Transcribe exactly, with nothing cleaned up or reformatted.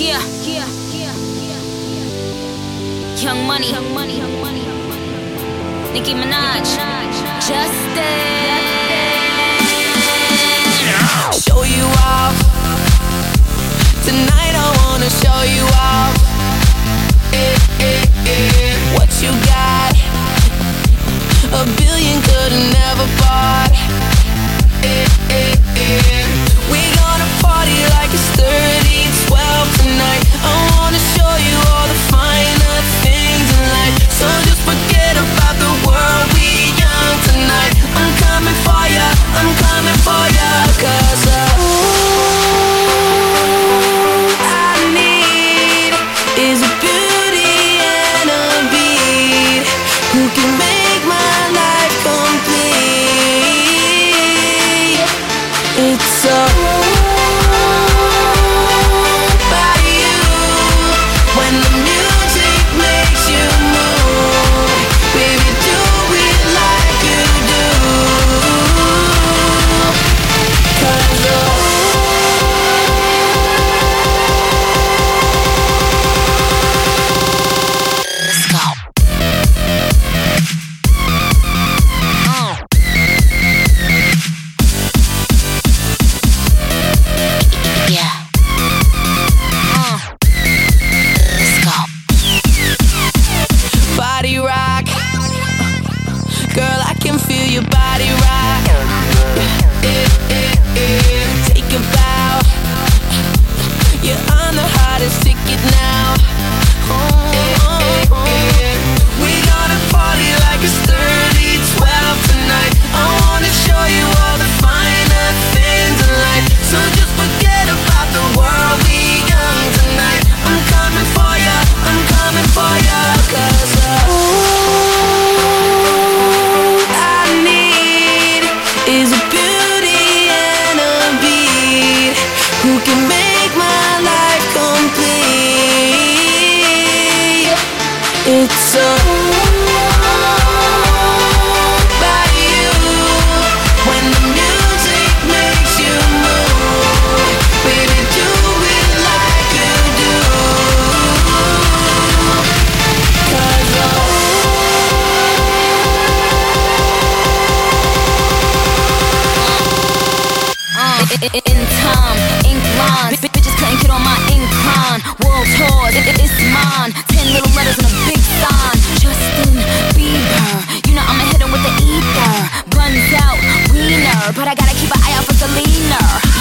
Yeah, yeah, yeah, yeah. Young Money, Young Money, Young Money, Nicki Minaj, Justice. Show you off tonight. I wanna show you off. Eh, eh, eh. What you got? A billion could've never bought. Eh, eh, eh. We gonna party like it's thirty twelve tonight. I wanna show you all the finer things in life. So just forget about the world, we young tonight. I'm coming for ya, I'm coming for ya. Cause uh, all I need is a beauty and a beat who can make my life complete. It's all about you. When the music makes you move, baby, do it like you do. Cause oh, let's go. Uh. Yeah. Uh. Let's go. Body rock. Girl, I can feel your body rock. Eh, eh, eh. Take a bow. You're on the hottest ticket now. Oh, eh, eh, eh. We gonna party like it's thirty twelve tonight. I wanna show you all the finer things in life. So just forget about the world, we young tonight. I'm coming for ya, I'm coming for ya. Cause uh, all I need is a beauty and a beat who can make my life complete. It's all about you. When the music makes you move, baby, do it like you do. Cause oh, Uh, in time, ink lines, B- bitches couldn't get on my incline. World tour, it- it- it's mine. Ten little letters and a big sign. Justin Bieber, you know I'ma hit him with the ether. Guns out, wiener, but I gotta keep an eye out for Selena.